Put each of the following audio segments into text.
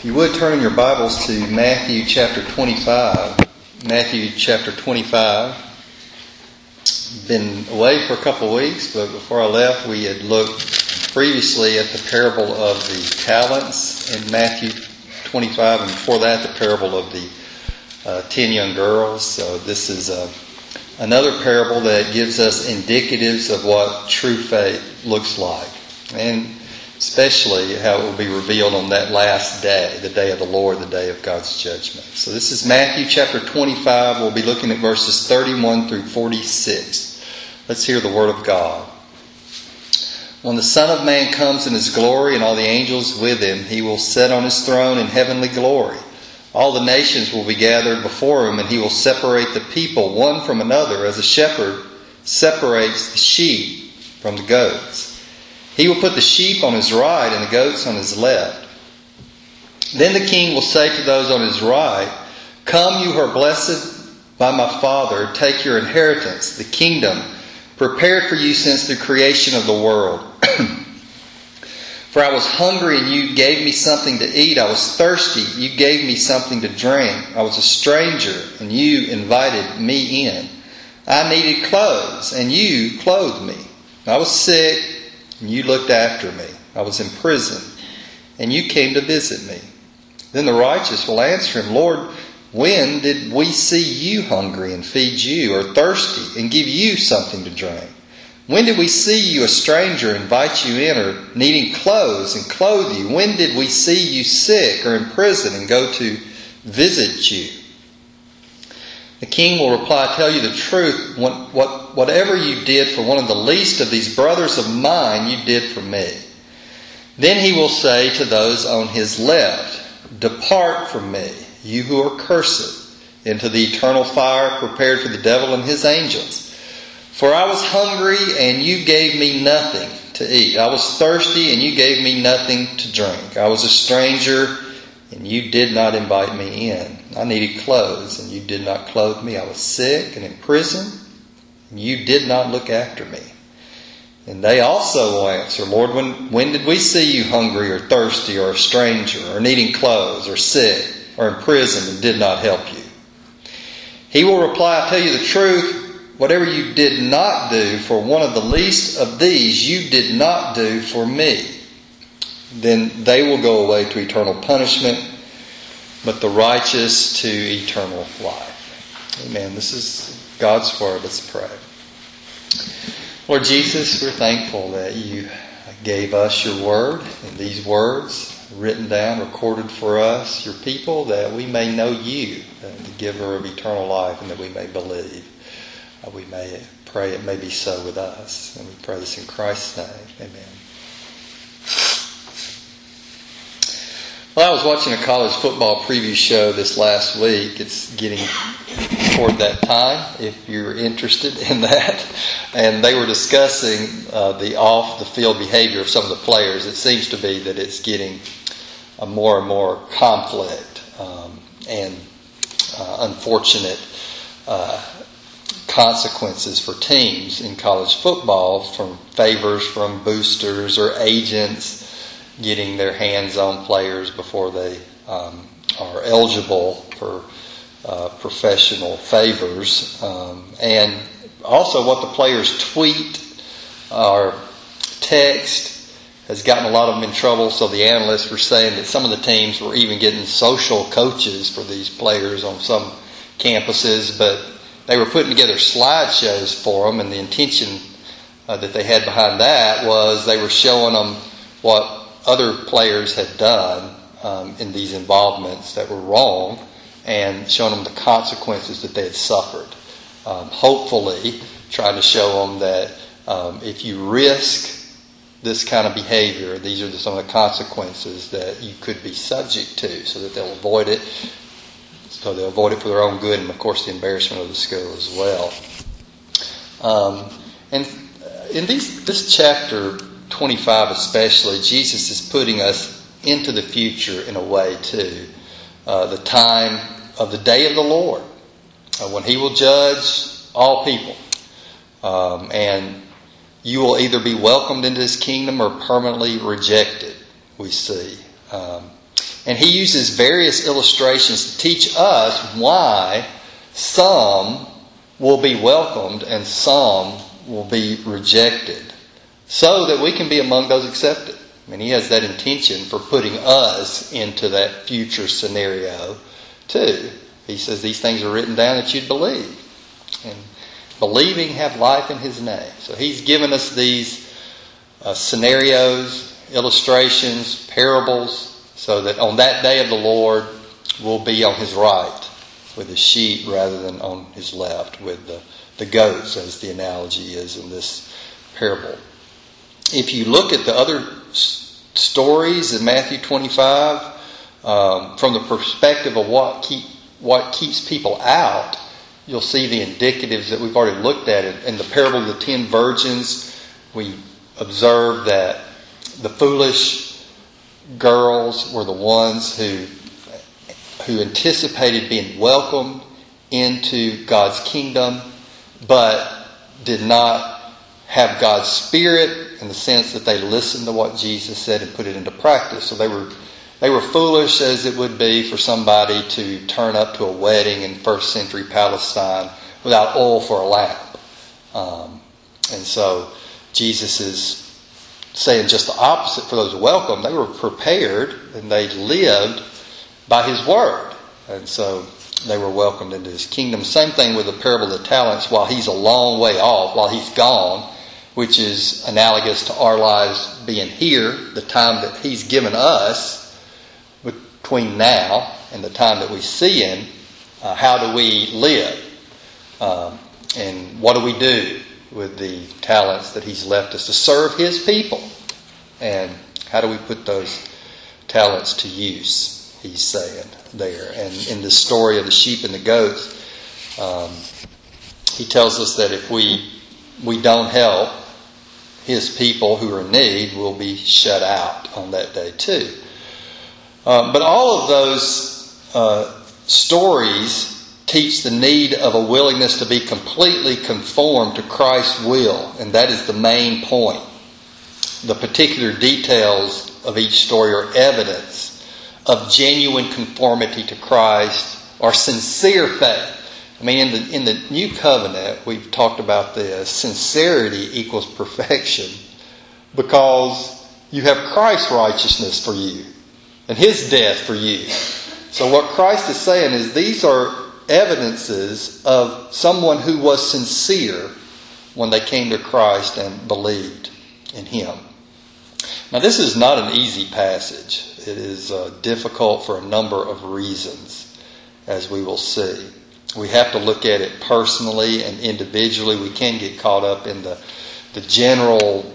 you would turn in your Bibles to Matthew chapter 25. Matthew chapter 25. Been away for a couple of weeks, but before I left, we had looked previously at the parable of the talents in Matthew 25, and before that, the parable of the 10 young girls. So this is another parable that gives us indicatives of what true faith looks like, and especially how it will be revealed on that last day, the day of the Lord, the day of God's judgment. So this is Matthew chapter 25. We'll be looking at verses 31 through 46. Let's hear the word of God. When the Son of Man comes in His glory and all the angels with Him, He will sit on His throne in heavenly glory. All the nations will be gathered before Him, and He will separate the people one from another as a shepherd separates the sheep from the goats. He will put the sheep on His right and the goats on His left. Then the King will say to those on His right, "Come, you who are blessed by my Father, take your inheritance, the kingdom prepared for you since the creation of the world. For I was hungry and you gave me something to eat. I was thirsty, you gave me something to drink. I was a stranger and you invited me in. I needed clothes and you clothed me. I was sick and you looked after me. I was in prison and you came to visit me." Then the righteous will answer Him, "Lord, when did we see you hungry and feed you, or thirsty and give you something to drink? When did we see you a stranger and invite you in, or needing clothes and clothe you? When did we see you sick or in prison and go to visit you?" The King will reply, "I tell you the truth, whatever you did for one of the least of these brothers of mine, you did for me." Then He will say to those on His left, "Depart from me, you who are cursed, into the eternal fire prepared for the devil and his angels. For I was hungry and you gave me nothing to eat. I was thirsty and you gave me nothing to drink. I was a stranger and you did not invite me in. I needed clothes and you did not clothe me. I was sick and in prison and you did not look after me." And they also will answer, "Lord, when did we see you hungry or thirsty or a stranger or needing clothes or sick or in prison and did not help you?" He will reply, "I tell you the truth, whatever you did not do for one of the least of these, you did not do for me." Then they will go away to eternal punishment, but the righteous to eternal life. Amen. This is God's word. Let's pray. Lord Jesus, we're thankful that you gave us your word, and these words written down, recorded for us, your people, that we may know you, the giver of eternal life, and that we may believe. We may pray it may be so with us. And we pray this in Christ's name. Amen. Well, I was watching a college football preview show this last week. It's getting toward that time, if you're interested in that. And they were discussing the off-the-field behavior of some of the players. It seems to be that it's getting more and more conflict and unfortunate consequences for teams in college football, from favors from boosters or agents getting their hands on players before they are eligible for professional favors, and also what the players tweet or text has gotten a lot of them in trouble. So the analysts were saying that some of the teams were even getting social coaches for these players on some campuses, but they were putting together slideshows for them, and the intention that they had behind that was they were showing them what other players had done in these involvements that were wrong, and showing them the consequences that they had suffered. Hopefully trying to show them that if you risk this kind of behavior, these are some of the consequences that you could be subject to, so that they'll avoid it. So they'll avoid it for their own good, and of course the embarrassment of the school as well. And in this chapter 25 especially, Jesus is putting us into the future in a way too. The time of the day of the Lord, when He will judge all people. And you will either be welcomed into His kingdom or permanently rejected, we see. And he uses various illustrations to teach us why some will be welcomed and some will be rejected, so that we can be among those accepted. I mean, he has that intention for putting us into that future scenario too. He says these things are written down that you'd believe. And believing have life in his name. So he's given us these scenarios, illustrations, parables, so that on that day of the Lord, we'll be on his right with the sheep rather than on his left with the goats, as the analogy is in this parable. If you look at the other stories in Matthew 25, from the perspective of what keeps people out, you'll see the indicatives that we've already looked at. In the parable of the 10 virgins, we observed that the foolish girls were the ones who anticipated being welcomed into God's kingdom, but did not have God's Spirit in the sense that they listened to what Jesus said and put it into practice. So they were foolish, as it would be for somebody to turn up to a wedding in first century Palestine without oil for a lamp. And so Jesus is saying just the opposite for those welcome. They were prepared and they lived by his word. And so they were welcomed into his kingdom. Same thing with the parable of the talents while he's a long way off, while he's gone, which is analogous to our lives being here, the time that he's given us between now and the time that we see him. How do we live? And what do we do with the talents that he's left us to serve his people? And how do we put those talents to use? He's saying there. And in the story of the sheep and the goats, he tells us that if we don't help his people who are in need, we'll be shut out on that day too. But all of those stories teach the need of a willingness to be completely conformed to Christ's will, and that is the main point. The particular details of each story are evidence of genuine conformity to Christ or sincere faith. I mean, in the New Covenant, we've talked about this. Sincerity equals perfection because you have Christ's righteousness for you and his death for you. So what Christ is saying is these are evidences of someone who was sincere when they came to Christ and believed in him. Now, this is not an easy passage. It is difficult for a number of reasons, as we will see. We have to look at it personally and individually. We can get caught up in the general,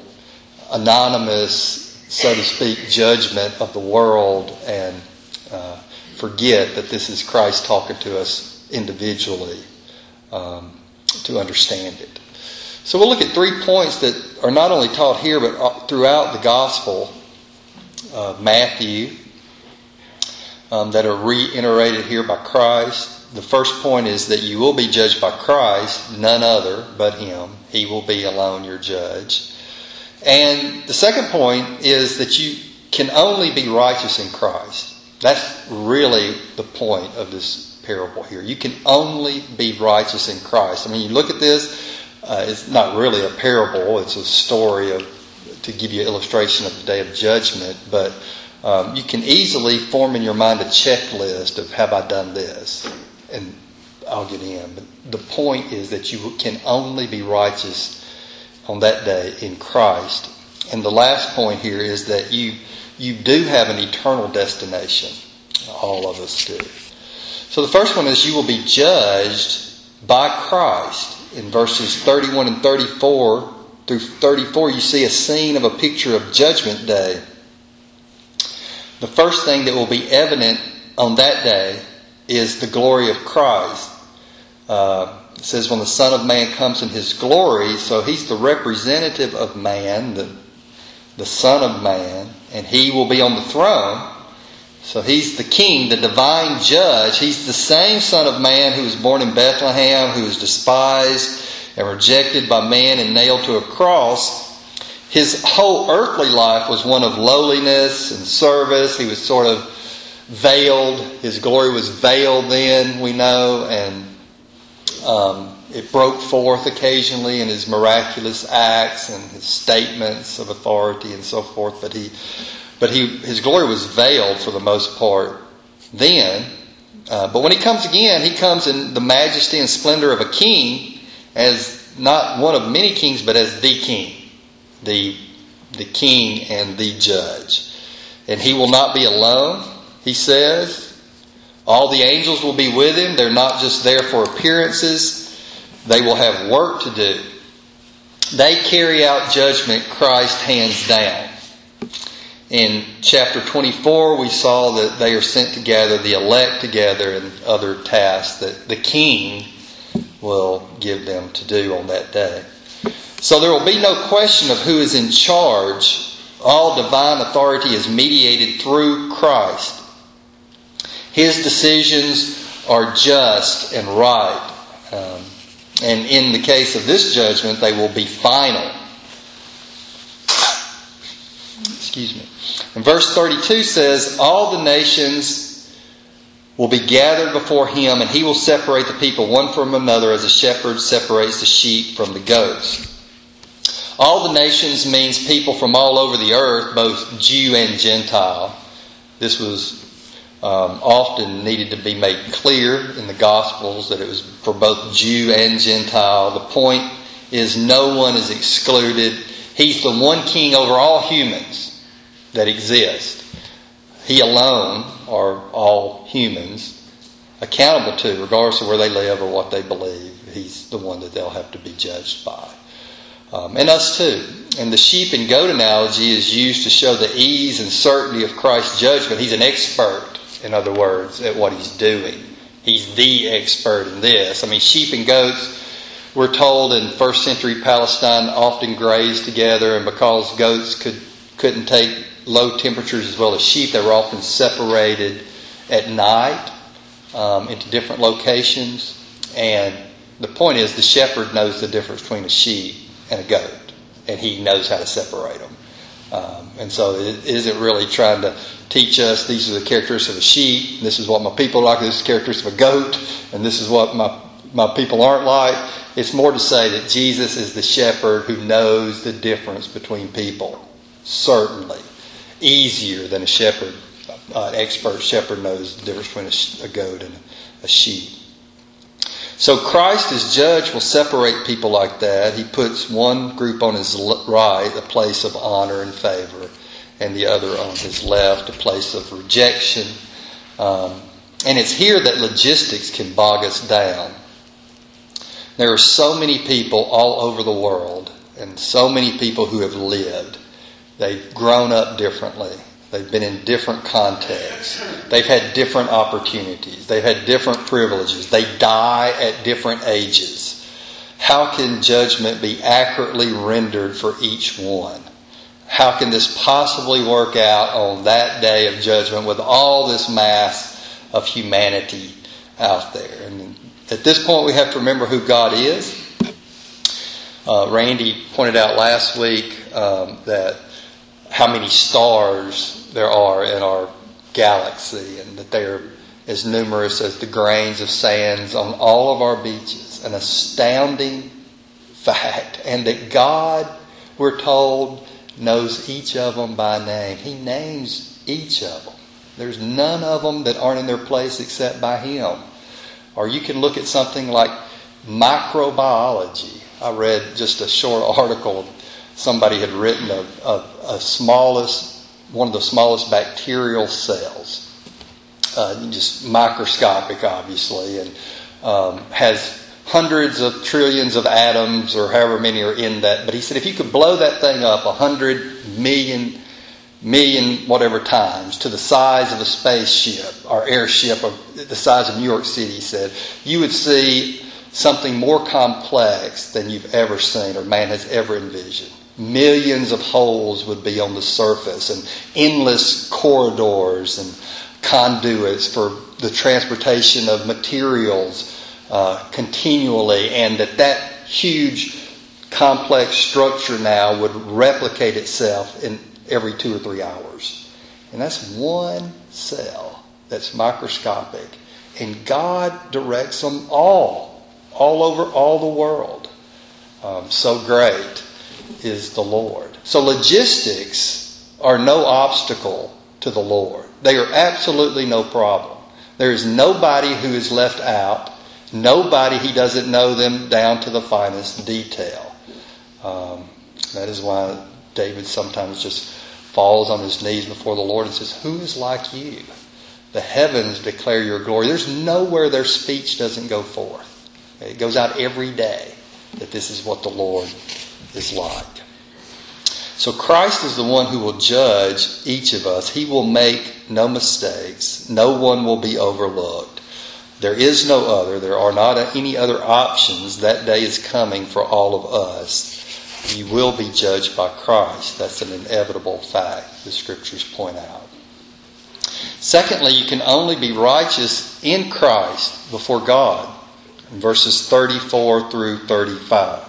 anonymous, so to speak, judgment of the world and forget that this is Christ talking to us individually to understand it. So we'll look at 3 points that are not only taught here but throughout the Gospel of Matthew that are reiterated here by Christ. The first point is that you will be judged by Christ, none other but him. He will be alone your judge. And the second point is that you can only be righteous in Christ. That's really the point of this parable here. You can only be righteous in Christ. I mean, you look at this, it's not really a parable. It's a story to give you an illustration of the day of judgment. But you can easily form in your mind a checklist of, have I done this? And I'll get in. But the point is that you can only be righteous on that day in Christ. And the last point here is that you do have an eternal destination. All of us do. So the first one is you will be judged by Christ. In verses 31 and 34 through 34, you see a scene of a picture of Judgment Day. The first thing that will be evident on that day is the glory of Christ. It says when the Son of Man comes in his glory, so he's the representative of man, the Son of Man, and he will be on the throne. So he's the king, the divine judge. He's the same Son of Man who was born in Bethlehem, who was despised and rejected by man and nailed to a cross. His whole earthly life was one of lowliness and service. He was sort of veiled. His glory was veiled then, we know, and it broke forth occasionally in his miraculous acts and his statements of authority and so forth. But his glory was veiled for the most part then. But when he comes again, he comes in the majesty and splendor of a king, as not one of many kings, but as the king, the king and the judge. And he will not be alone, he says. All the angels will be with him. They're not just there for appearances. They will have work to do. They carry out judgment Christ hands down. In chapter 24, we saw that they are sent to gather the elect together and other tasks that the king will give them to do on that day. So there will be no question of who is in charge. All divine authority is mediated through Christ. His decisions are just and right. And in the case of this judgment, they will be final. Excuse me. And verse 32 says, all the nations will be gathered before him, and he will separate the people one from another as a shepherd separates the sheep from the goats. All the nations means people from all over the earth, both Jew and Gentile. This was often needed to be made clear in the Gospels that it was for both Jew and Gentile. The point is no one is excluded. He's the one king over all humans that exist. He alone are all humans accountable to, regardless of where they live or what they believe. He's the one that they'll have to be judged by. And us too. And the sheep and goat analogy is used to show the ease and certainty of Christ's judgment. He's an expert, in other words, at what he's doing. He's the expert in this. I mean, sheep and goats, we're told in first century Palestine, often grazed together, and because goats couldn't take low temperatures as well as sheep, they were often separated at night into different locations. And the point is, the shepherd knows the difference between a sheep and a goat, and he knows how to separate them. And so it isn't really trying to teach us these are the characteristics of a sheep, this is what my people are like, this is the characteristics of a goat, and this is what my people aren't like. It's more to say that Jesus is the shepherd who knows the difference between people. Certainly. Easier than a shepherd, an expert shepherd knows the difference between a goat and a sheep. So Christ as judge will separate people like that. He puts one group on his right, a place of honor and favor, and the other on his left, a place of rejection. And it's here that logistics can bog us down. There are so many people all over the world, and so many people who have lived. They've grown up differently. They've been in different contexts. They've had different opportunities. They've had different privileges. They die at different ages. How can judgment be accurately rendered for each one? How can this possibly work out on that day of judgment with all this mass of humanity out there? And at this point, we have to remember who God is. Randy pointed out last week that how many stars there are in our galaxy, and that they are as numerous as the grains of sands on all of our beaches. An astounding fact. And that God, we're told, knows each of them by name. He names each of them. There's none of them that aren't in their place except by Him. Or you can look at something like microbiology. I read just a short article somebody had written of one of the smallest bacterial cells, just microscopic, obviously, and has hundreds of trillions of atoms, or however many are in that. But he said if you could blow that thing up 100 million whatever times to the size of a spaceship or airship, or the size of New York City, he said, you would see something more complex than you've ever seen or man has ever envisioned. Millions of holes would be on the surface, and endless corridors and conduits for the transportation of materials continually, and that huge complex structure now would replicate itself in every 2 or 3 hours. And that's one cell. that's microscopic. And God directs them all over all the world. So great is the Lord. So logistics are no obstacle to the Lord. They are absolutely no problem. There is nobody who is left out. Nobody, He doesn't know them down to the finest detail. That is why David sometimes just falls on his knees before the Lord and says, "Who is like you? The heavens declare your glory." There's nowhere their speech doesn't go forth. It goes out every day that this is what the Lord is like. So Christ is the one who will judge each of us. He will make no mistakes. No one will be overlooked. There is no other. There are not any other options. That day is coming for all of us. You will be judged by Christ. That's an inevitable fact, the Scriptures point out. Secondly, you can only be righteous in Christ before God. In verses 34 through 35.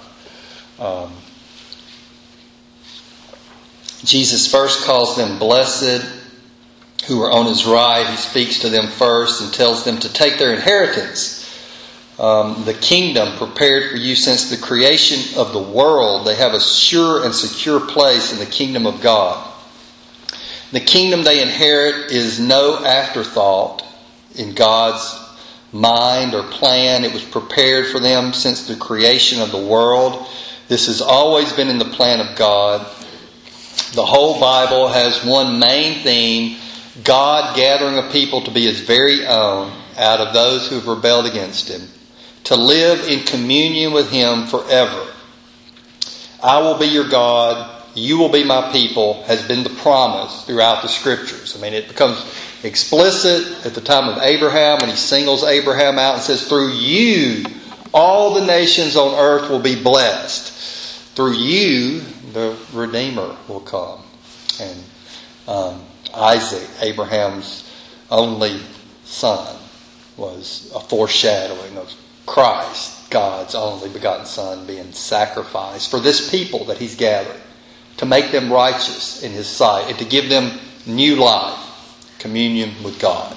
Jesus first calls them blessed who are on His right. He speaks to them first and tells them to take their inheritance. The kingdom prepared for you since the creation of the world. They have a sure and secure place in the kingdom of God. The kingdom they inherit is no afterthought in God's mind or plan. It was prepared for them since the creation of the world. This has always been in the plan of God. The whole Bible has one main theme: God gathering a people to be His very own out of those who have rebelled against Him, to live in communion with Him forever. "I will be your God, you will be my people," has been the promise throughout the Scriptures. I mean, it becomes explicit at the time of Abraham when He singles Abraham out and says, "Through you, all the nations on earth will be blessed. Through you, the Redeemer will come." And Isaac, Abraham's only son, was a foreshadowing of Christ, God's only begotten Son, being sacrificed for this people that He's gathered, to make them righteous in His sight and to give them new life, communion with God.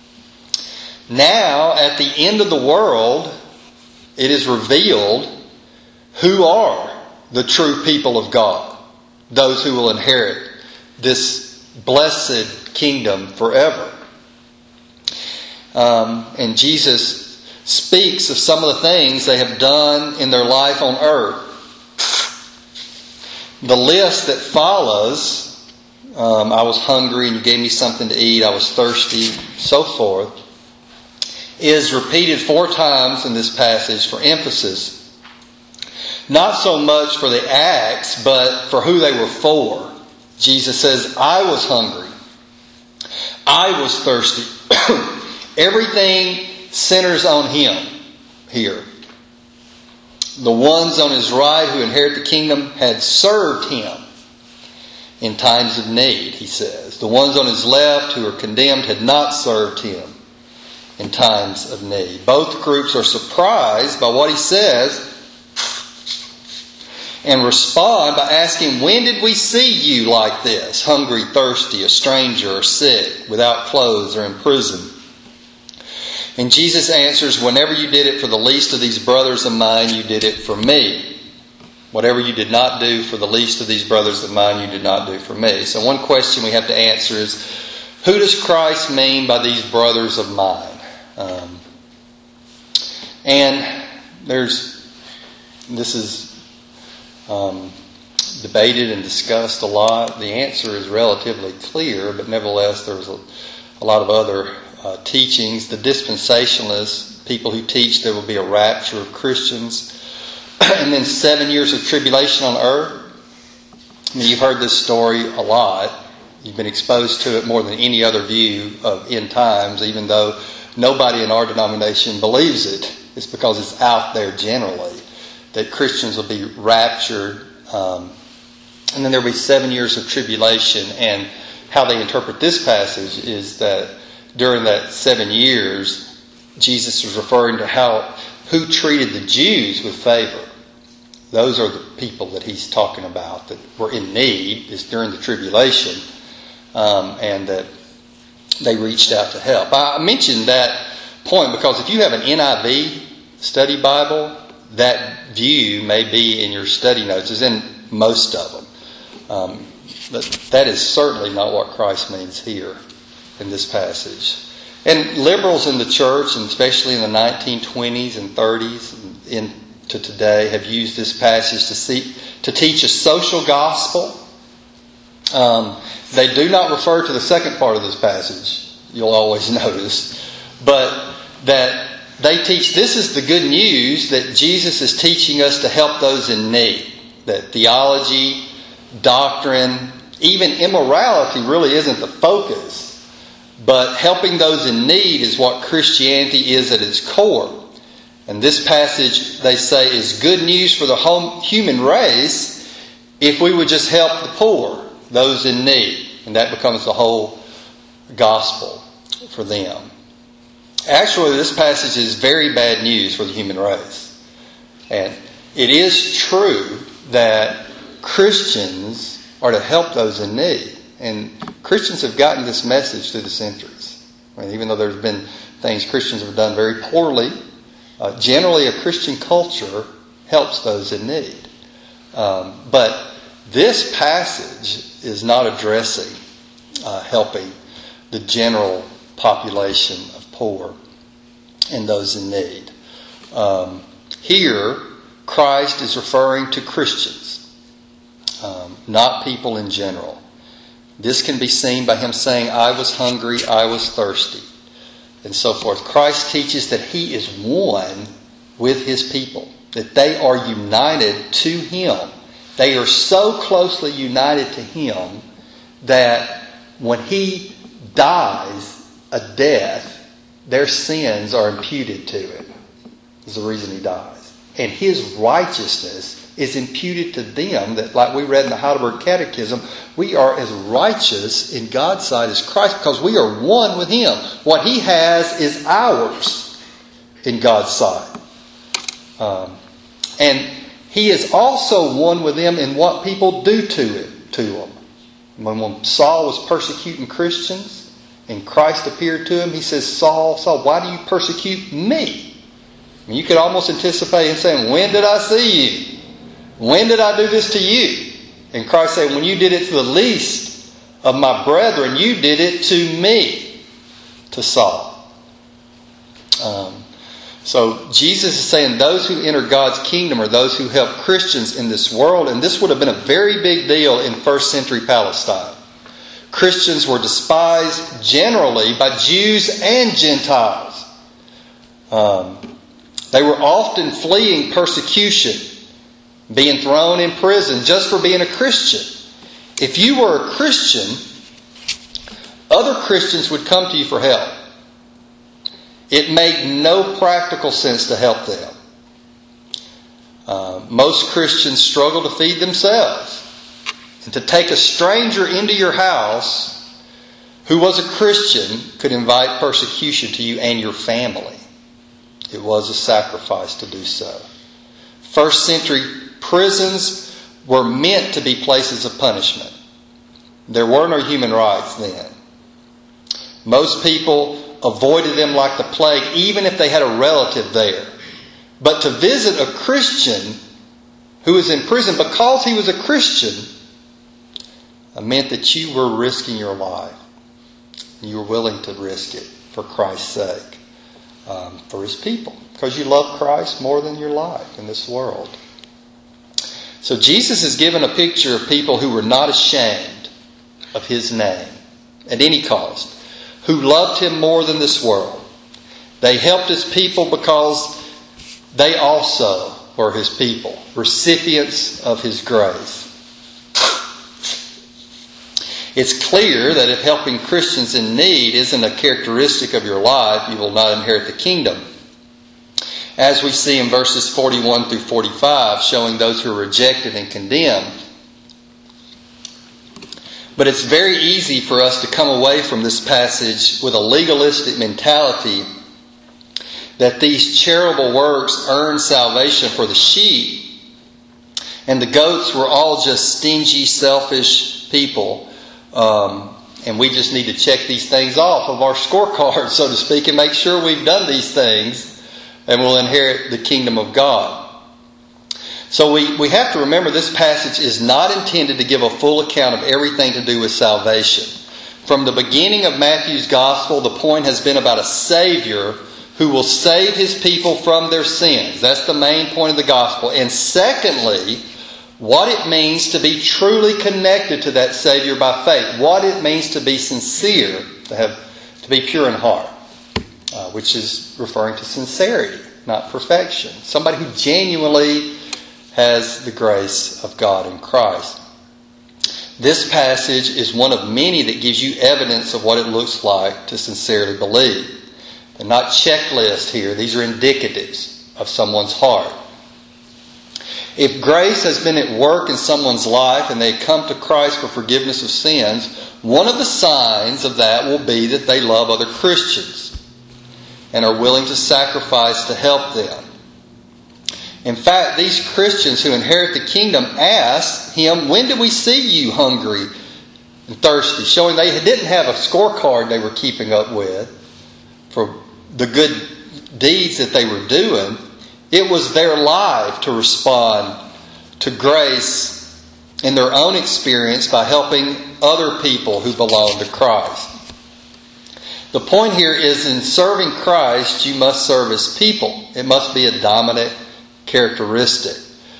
Now, at the end of the world, it is revealed who are the true people of God, those who will inherit this blessed kingdom forever. And Jesus speaks of some of the things they have done in their life on earth. The list that follows, I was hungry and you gave me something to eat, I was thirsty, so forth, is repeated 4 times in this passage for emphasis. Not so much for the acts, but for who they were for. Jesus says, "I was hungry. I was thirsty." Everything centers on Him here. The ones on His right who inherit the kingdom had served Him in times of need, He says. The ones on His left who are condemned had not served Him in times of need. Both groups are surprised by what He says and respond by asking, "When did we see you like this? Hungry, thirsty, a stranger, or sick, without clothes, or in prison?" And Jesus answers, "Whenever you did it for the least of these brothers of mine, you did it for me. Whatever you did not do for the least of these brothers of mine, you did not do for me." So one question we have to answer is, who does Christ mean by these brothers of mine? And this is debated and discussed a lot. The answer is relatively clear, but nevertheless there's a lot of other teachings. The dispensationalists, people who teach there will be a rapture of Christians, and then 7 years of tribulation on earth. I mean, you've heard this story a lot. You've been exposed to it more than any other view of end times, even though nobody in our denomination believes it. It's because it's out there generally that Christians will be raptured, and then there will be 7 years of tribulation. And how they interpret this passage is that during that 7 years, Jesus was referring to who treated the Jews with favor. Those are the people that He's talking about that were in need, is during the tribulation, and that they reached out to help. I mentioned that point because if you have an NIV study Bible, that view may be in your study notes. It's in most of them. But that is certainly not what Christ means here in this passage. And liberals in the church, and especially in the 1920s and 30s and into today, have used this passage to teach a social gospel. They do not refer to the second part of this passage, you'll always notice, but that they teach this is the good news that Jesus is teaching us to help those in need. That theology, doctrine, even immorality really isn't the focus. But helping those in need is what Christianity is at its core. And this passage, they say, is good news for the human race if we would just help the poor, those in need. And that becomes the whole gospel for them. Actually, this passage is very bad news for the human race. And it is true that Christians are to help those in need. And Christians have gotten this message through the centuries. I mean, even though there's been things Christians have done very poorly, generally a Christian culture helps those in need. But this passage is not addressing helping the general population of poor and those in need. Here, Christ is referring to Christians, not people in general. This can be seen by him saying, I was hungry, I was thirsty, and so forth. Christ teaches that he is one with his people, that they are united to him. They are so closely united to him that when he dies a death, their sins are imputed to him. Is the reason he dies. And his righteousness is imputed to them, that like we read in the Heidelberg Catechism, we are as righteous in God's sight as Christ because we are one with him. What he has is ours in God's sight. And he is also one with them in what people do to him. When Saul was persecuting Christians and Christ appeared to him, he says, Saul, Saul, why do you persecute me? I mean, you could almost anticipate him saying, when did I see you? When did I do this to you? And Christ said, when you did it to the least of my brethren, you did it to me, to Saul. So Jesus is saying those who enter God's kingdom are those who help Christians in this world. And this would have been a very big deal in first century Palestine. Christians were despised generally by Jews and Gentiles. They were often fleeing persecution, being thrown in prison just for being a Christian. If you were a Christian, other Christians would come to you for help. It made no practical sense to help them. Most Christians struggle to feed themselves. And to take a stranger into your house who was a Christian could invite persecution to you and your family. It was a sacrifice to do so. First century prisons were meant to be places of punishment. There were no human rights then. Most people avoided them like the plague, even if they had a relative there. But to visit a Christian who was in prison because he was a Christian meant that you were risking your life. You were willing to risk it for Christ's sake, for his people, because you love Christ more than your life in this world. So Jesus is given a picture of people who were not ashamed of his name at any cost, who loved him more than this world. They helped his people because they also were his people, recipients of his grace. It's clear that if helping Christians in need isn't a characteristic of your life, you will not inherit the kingdom. As we see in verses 41 through 45, showing those who are rejected and condemned. But it's very easy for us to come away from this passage with a legalistic mentality that these charitable works earn salvation for the sheep, and the goats were all just stingy, selfish people And we just need to check these things off of our scorecard, so to speak, and make sure we've done these things, and we'll inherit the kingdom of God. So we have to remember this passage is not intended to give a full account of everything to do with salvation. From the beginning of Matthew's gospel, the point has been about a Savior who will save His people from their sins. That's the main point of the gospel. And secondly, what it means to be truly connected to that Savior by faith. What it means to be sincere, to be pure in heart, which is referring to sincerity, not perfection. Somebody who genuinely has the grace of God in Christ. This passage is one of many that gives you evidence of what it looks like to sincerely believe. They're not checklists here. These are indicatives of someone's heart. If grace has been at work in someone's life and they come to Christ for forgiveness of sins, one of the signs of that will be that they love other Christians and are willing to sacrifice to help them. In fact, these Christians who inherit the kingdom ask Him, when did we see you hungry and thirsty? Showing they didn't have a scorecard they were keeping up with for the good deeds that they were doing. It was their life to respond to grace in their own experience by helping other people who belong to Christ. The point here is, in serving Christ, you must serve His people. It must be a dominant characteristic.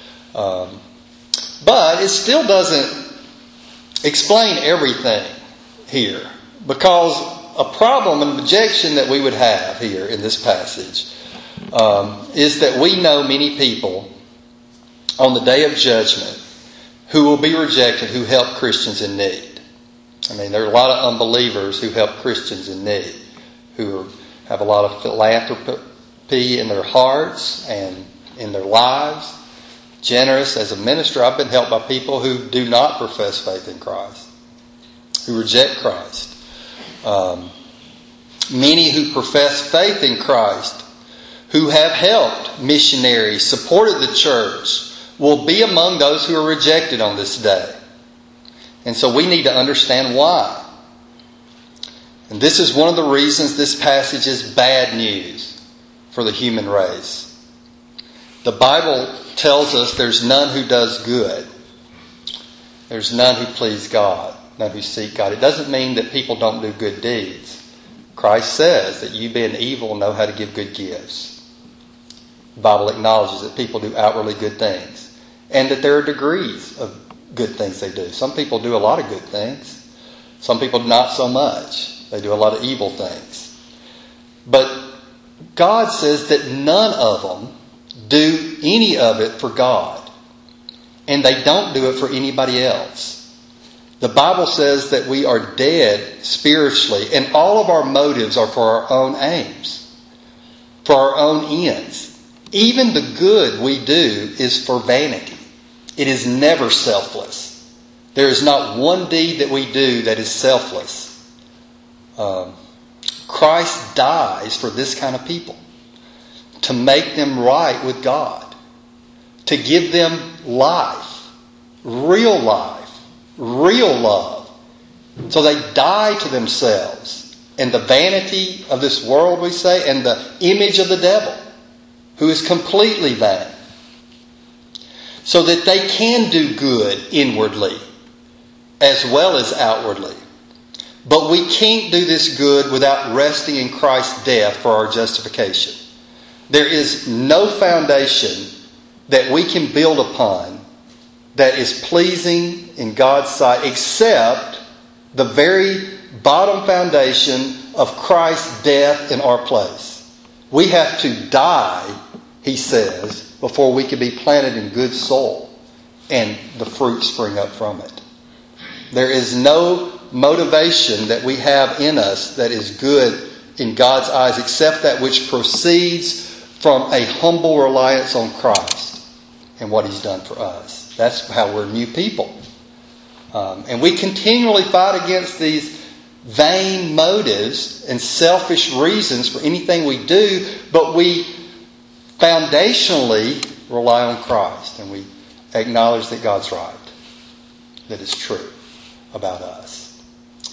But it still doesn't explain everything here, because a problem, an objection that we would have here in this passage is that we know many people on the day of judgment who will be rejected who help Christians in need. I mean, there are a lot of unbelievers who help Christians in need, who have a lot of philanthropy in their hearts and in their lives, generous. As a minister, I've been helped by people who do not profess faith in Christ, who reject Christ. Many who profess faith in Christ, who have helped missionaries, supported the church, will be among those who are rejected on this day. And so we need to understand why. And this is one of the reasons this passage is bad news for the human race. The Bible tells us there's none who does good. There's none who please God, none who seek God. It doesn't mean that people don't do good deeds. Christ says that you being evil know how to give good gifts. The Bible acknowledges that people do outwardly good things, and that there are degrees of good things they do. Some people do a lot of good things. Some people not so much. They do a lot of evil things. But God says that none of them do any of it for God. And they don't do it for anybody else. The Bible says that we are dead spiritually, and all of our motives are for our own aims, for our own ends. Even the good we do is for vanity. It is never selfless. There is not one deed that we do that is selfless. Christ dies for this kind of people, to make them right with God, to give them life, real love. So they die to themselves and the vanity of this world, we say, and the image of the devil, who is completely vain, so that they can do good inwardly as well as outwardly. But we can't do this good without resting in Christ's death for our justification. There is no foundation that we can build upon that is pleasing in God's sight except the very bottom foundation of Christ's death in our place. We have to die, he says, before we can be planted in good soil and the fruit spring up from it. There is no motivation that we have in us that is good in God's eyes except that which proceeds from a humble reliance on Christ and what He's done for us. That's how we're new people. And we continually fight against these vain motives and selfish reasons for anything we do, but we foundationally rely on Christ, and we acknowledge that God's right, that it's true about us.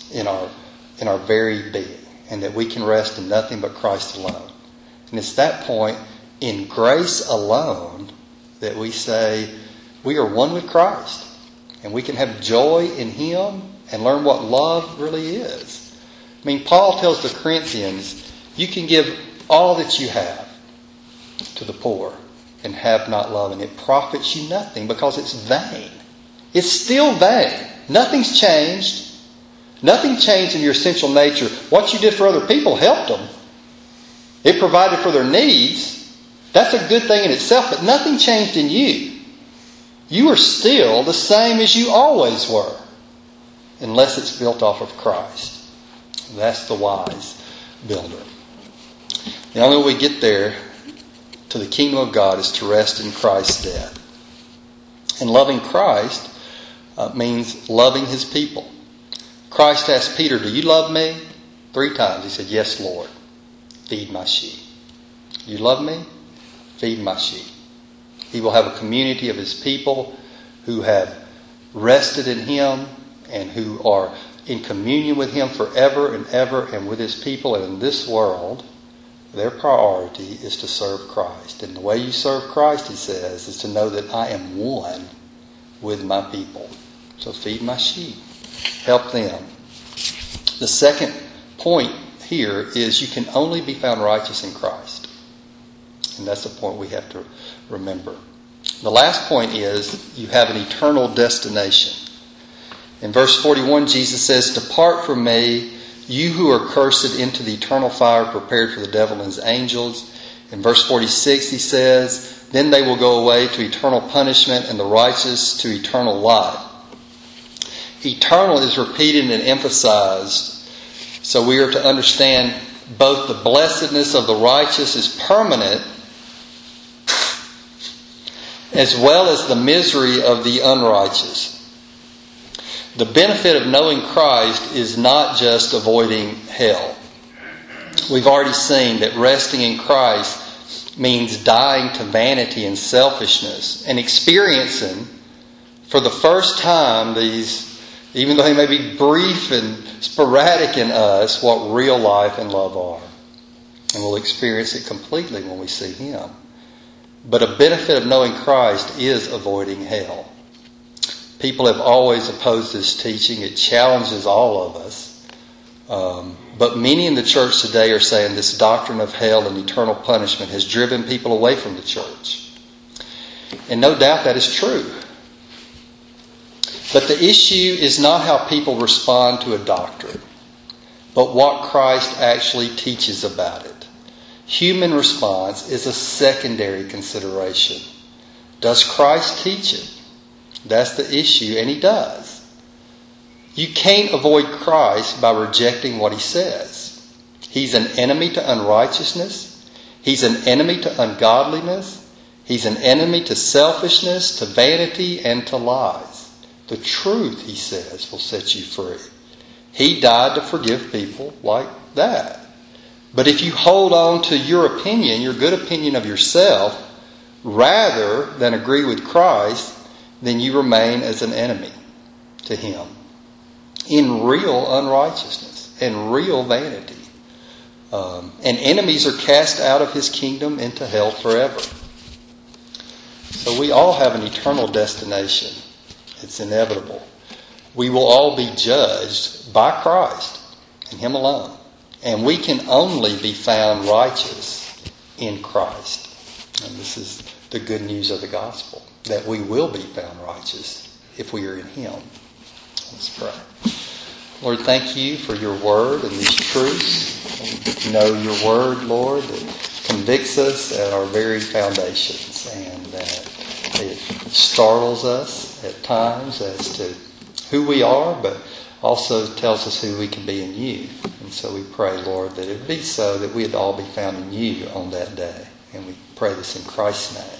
in our very being, and that we can rest in nothing but Christ alone. And it's that point in grace alone that we say we are one with Christ, and we can have joy in Him and learn what love really is. I mean, Paul tells the Corinthians, you can give all that you have to the poor and have not love, and it profits you nothing because it's vain. It's still vain. Nothing's changed. Nothing changed in your essential nature. What you did for other people helped them. It provided for their needs. That's a good thing in itself, but nothing changed in you. You are still the same as you always were, unless it's built off of Christ. That's the wise builder. The only way we get there to the kingdom of God is to rest in Christ's death. And loving Christ means loving His people. Christ asked Peter, do you love me? 3 times. He said, yes, Lord. Feed my sheep. You love me? Feed my sheep. He will have a community of His people who have rested in Him and who are in communion with Him forever and ever and with His people. And in this world, their priority is to serve Christ. And the way you serve Christ, he says, is to know that I am one with my people. So feed my sheep. Help them. The second point here is you can only be found righteous in Christ. And that's the point we have to remember. The last point is you have an eternal destination. In verse 41, Jesus says, depart from me, you who are cursed, into the eternal fire prepared for the devil and his angels. In verse 46, he says, then they will go away to eternal punishment and the righteous to eternal life. Eternal is repeated and emphasized, so we are to understand both the blessedness of the righteous is permanent, as well as the misery of the unrighteous. The benefit of knowing Christ is not just avoiding hell. We've already seen that resting in Christ means dying to vanity and selfishness and experiencing for the first time these, even though they may be brief and sporadic in us, what real life and love are. And we'll experience it completely when we see Him. But a benefit of knowing Christ is avoiding hell. People have always opposed this teaching. It challenges all of us. But many in the church today are saying this doctrine of hell and eternal punishment has driven people away from the church. And no doubt that is true. But the issue is not how people respond to a doctrine, but what Christ actually teaches about it. Human response is a secondary consideration. Does Christ teach it? That's the issue, and He does. You can't avoid Christ by rejecting what He says. He's an enemy to unrighteousness. He's an enemy to ungodliness. He's an enemy to selfishness, to vanity, and to lies. The truth, He says, will set you free. He died to forgive people like that. But if you hold on to your opinion, your good opinion of yourself, rather than agree with Christ, then you remain as an enemy to Him in real unrighteousness and real vanity. And enemies are cast out of His kingdom into hell forever. So we all have an eternal destination. It's inevitable. We will all be judged by Christ and Him alone. And we can only be found righteous in Christ. And this is the good news of the gospel, that we will be found righteous if we are in Him. Let's pray. Lord, thank You for Your word and these truths. We know Your word, Lord, that convicts us at our very foundations, and that it startles us at times as to who we are, but also tells us who we can be in You. And so we pray, Lord, that it would be so that we'd all be found in You on that day. And we pray this in Christ's name.